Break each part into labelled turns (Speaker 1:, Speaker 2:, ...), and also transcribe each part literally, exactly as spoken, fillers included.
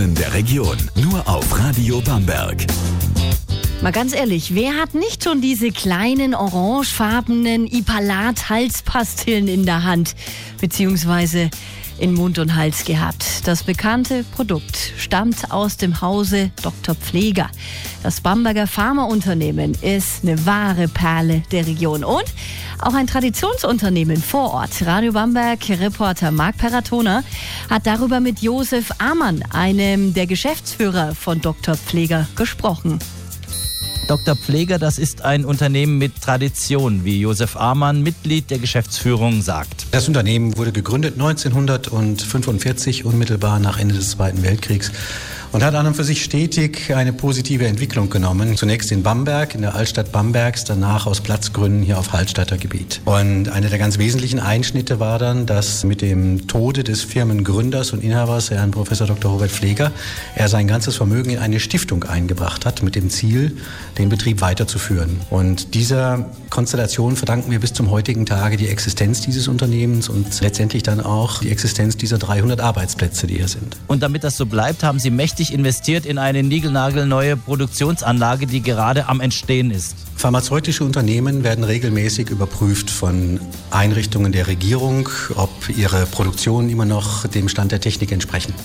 Speaker 1: Perlen der Region. Nur auf Radio Bamberg.
Speaker 2: Mal ganz ehrlich, wer hat nicht schon diese kleinen orangefarbenen Ipalat-Halspastillen in der Hand, beziehungsweise in Mund und Hals gehabt? Das bekannte Produkt stammt aus dem Hause Doktor Pfleger. Das Bamberger Pharmaunternehmen ist eine wahre Perle der Region und auch ein Traditionsunternehmen vor Ort. Radio Bamberg-Reporter Marc Peratona hat darüber mit Josef Amann, einem der Geschäftsführer von Doktor Pfleger, gesprochen.
Speaker 3: Doktor Pfleger, das ist ein Unternehmen mit Tradition, wie Josef Amann, Mitglied der Geschäftsführung, sagt.
Speaker 4: Das Unternehmen wurde gegründet neunzehnhundertfünfundvierzig, unmittelbar nach Ende des Zweiten Weltkriegs. Und hat an und für sich stetig eine positive Entwicklung genommen. Zunächst in Bamberg, in der Altstadt Bambergs, danach aus Platzgründen hier auf Hallstätter Gebiet. Und einer der ganz wesentlichen Einschnitte war dann, dass mit dem Tode des Firmengründers und Inhabers, Herrn Professor Doktor Robert Pfleger, er sein ganzes Vermögen in eine Stiftung eingebracht hat, mit dem Ziel, den Betrieb weiterzuführen. Und dieser Konstellation verdanken wir bis zum heutigen Tage die Existenz dieses Unternehmens und letztendlich dann auch die Existenz dieser dreihundert Arbeitsplätze, die hier sind.
Speaker 3: Und damit das so bleibt, haben Sie mächtig investiert in eine niegelnagelneue Produktionsanlage, die gerade am Entstehen ist.
Speaker 4: Pharmazeutische Unternehmen werden regelmäßig überprüft von Einrichtungen der Regierung, ob ihre Produktionen immer noch dem Stand der Technik entsprechen.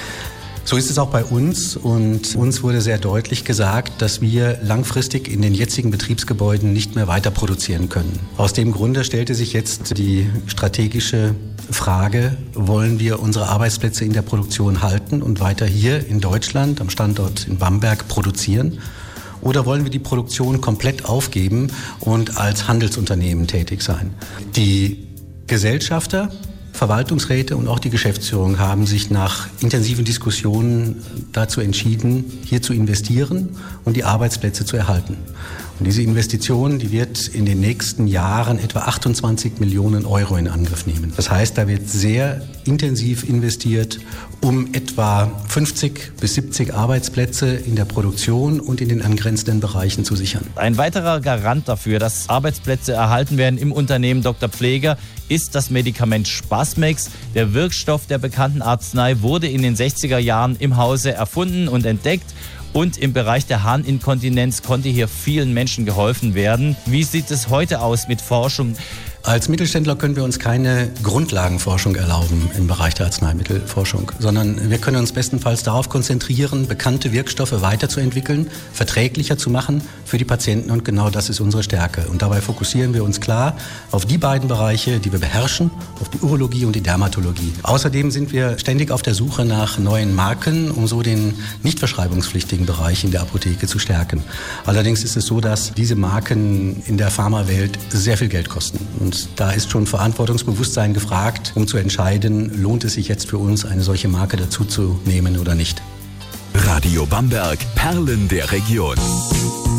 Speaker 4: So ist es auch bei uns und uns wurde sehr deutlich gesagt, dass wir langfristig in den jetzigen Betriebsgebäuden nicht mehr weiter produzieren können. Aus dem Grunde stellte sich jetzt die strategische Frage, wollen wir unsere Arbeitsplätze in der Produktion halten und weiter hier in Deutschland am Standort in Bamberg produzieren? Oder wollen wir die Produktion komplett aufgeben und als Handelsunternehmen tätig sein? Die Gesellschafter, Verwaltungsräte und auch die Geschäftsführung haben sich nach intensiven Diskussionen dazu entschieden, hier zu investieren und die Arbeitsplätze zu erhalten. Und diese Investition, die wird in den nächsten Jahren etwa achtundzwanzig Millionen Euro in Angriff nehmen. Das heißt, da wird sehr intensiv investiert, um etwa fünfzig bis siebzig Arbeitsplätze in der Produktion und in den angrenzenden Bereichen zu sichern.
Speaker 3: Ein weiterer Garant dafür, dass Arbeitsplätze erhalten werden im Unternehmen Doktor Pfleger, ist das Medikament Spasmex. Der Wirkstoff der bekannten Arznei wurde in den sechziger Jahren im Hause erfunden und entdeckt. Und im Bereich der Harninkontinenz konnte hier vielen Menschen geholfen werden. Wie sieht es heute aus mit Forschung?
Speaker 4: Als Mittelständler können wir uns keine Grundlagenforschung erlauben im Bereich der Arzneimittelforschung, sondern wir können uns bestenfalls darauf konzentrieren, bekannte Wirkstoffe weiterzuentwickeln, verträglicher zu machen für die Patienten und genau das ist unsere Stärke. Und dabei fokussieren wir uns klar auf die beiden Bereiche, die wir beherrschen, auf die Urologie und die Dermatologie. Außerdem sind wir ständig auf der Suche nach neuen Marken, um so den nicht verschreibungspflichtigen Bereich in der Apotheke zu stärken. Allerdings ist es so, dass diese Marken in der Pharmawelt sehr viel Geld kosten. Und da ist schon Verantwortungsbewusstsein gefragt, um zu entscheiden, lohnt es sich jetzt für uns, eine solche Marke dazu zu nehmen oder nicht.
Speaker 1: Radio Bamberg, Perlen der Region.